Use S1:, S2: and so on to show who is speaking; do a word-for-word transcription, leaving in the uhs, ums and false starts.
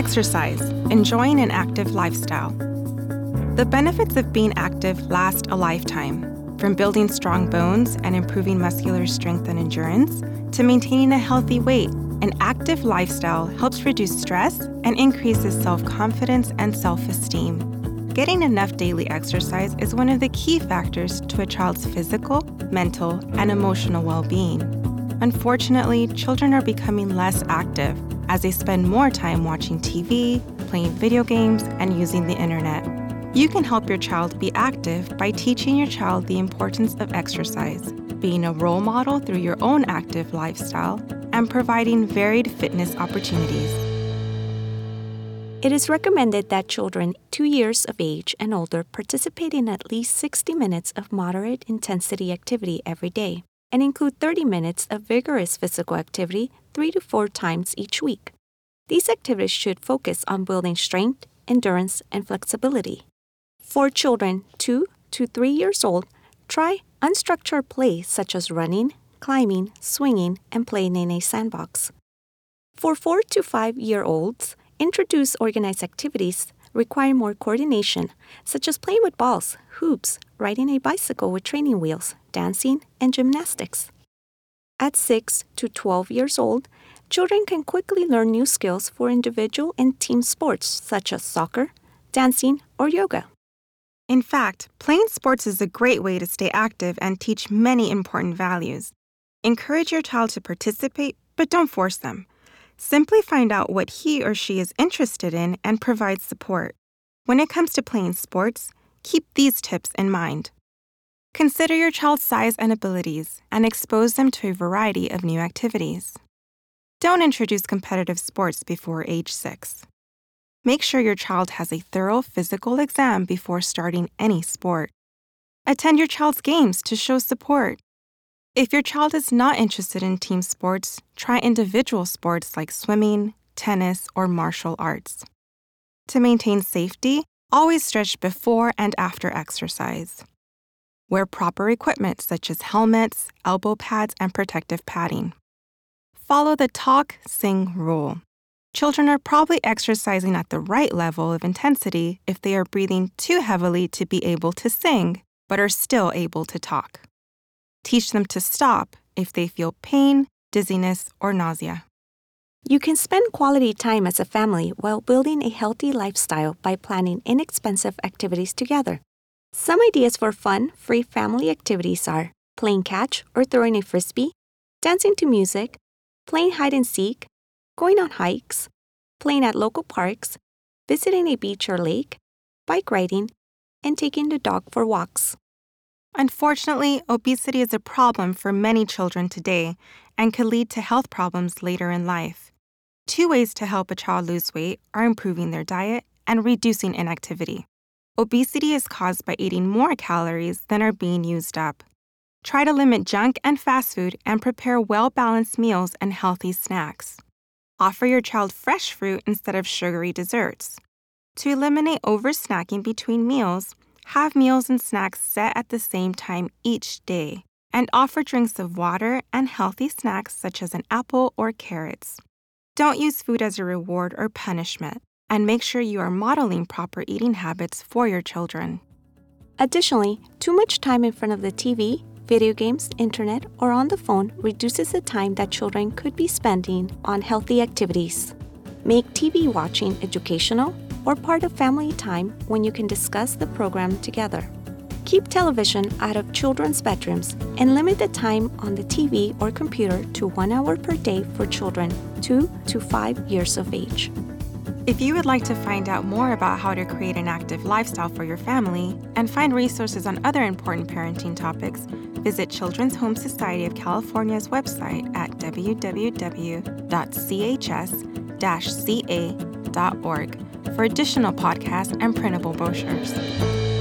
S1: Exercise, enjoying an active lifestyle. The benefits of being active last a lifetime, from building strong bones and improving muscular strength and endurance to maintaining a healthy weight. An active lifestyle helps reduce stress and increases self-confidence and self-esteem. Getting enough daily exercise is one of the key factors to a child's physical, mental, and emotional well-being. Unfortunately, children are becoming less active as they spend more time watching T V, playing video games, and using the internet. You can help your child be active by teaching your child the importance of exercise, being a role model through your own active lifestyle, and providing varied fitness opportunities.
S2: It is recommended that children two years of age and older participate in at least sixty minutes of moderate intensity activity every day and include thirty minutes of vigorous physical activity three to four times each week. These activities should focus on building strength, endurance, and flexibility. For children two to three years old, try unstructured play such as running, climbing, swinging, and playing in a sandbox. For four to five year olds, introduce organized activities requiring more coordination, such as playing with balls, hoops, riding a bicycle with training wheels, dancing, and gymnastics. At six to twelve years old, children can quickly learn new skills for individual and team sports such as soccer, dancing, or yoga.
S1: In fact, playing sports is a great way to stay active and teach many important values. Encourage your child to participate, but don't force them. Simply find out what he or she is interested in and provide support. When it comes to playing sports, keep these tips in mind. Consider your child's size and abilities and expose them to a variety of new activities. Don't introduce competitive sports before age six. Make sure your child has a thorough physical exam before starting any sport. Attend your child's games to show support. If your child is not interested in team sports, try individual sports like swimming, tennis, or martial arts. To maintain safety, always stretch before and after exercise. Wear proper equipment such as helmets, elbow pads, and protective padding. Follow the talk, sing rule. Children are probably exercising at the right level of intensity if they are breathing too heavily to be able to sing, but are still able to talk. Teach them to stop if they feel pain, dizziness, or nausea.
S2: You can spend quality time as a family while building a healthy lifestyle by planning inexpensive activities together. Some ideas for fun, free family activities are playing catch or throwing a frisbee, dancing to music, playing hide and seek, going on hikes, playing at local parks, visiting a beach or lake, bike riding, and taking the dog for walks.
S1: Unfortunately, obesity is a problem for many children today and could lead to health problems later in life. Two ways to help a child lose weight are improving their diet and reducing inactivity. Obesity is caused by eating more calories than are being used up. Try to limit junk and fast food and prepare well-balanced meals and healthy snacks. Offer your child fresh fruit instead of sugary desserts. To eliminate over-snacking between meals, have meals and snacks set at the same time each day, and offer drinks of water and healthy snacks such as an apple or carrots. Don't use food as a reward or punishment, and make sure you are modeling proper eating habits for your children.
S2: Additionally, too much time in front of the T V, video games, internet, or on the phone reduces the time that children could be spending on healthy activities. Make T V watching educational or part of family time when you can discuss the program together. Keep television out of children's bedrooms and limit the time on the T V or computer to one hour per day for children two to five years of age.
S1: If you would like to find out more about how to create an active lifestyle for your family and find resources on other important parenting topics, visit Children's Home Society of California's website at w w w dot c h s dash c a dot org for additional podcasts and printable brochures.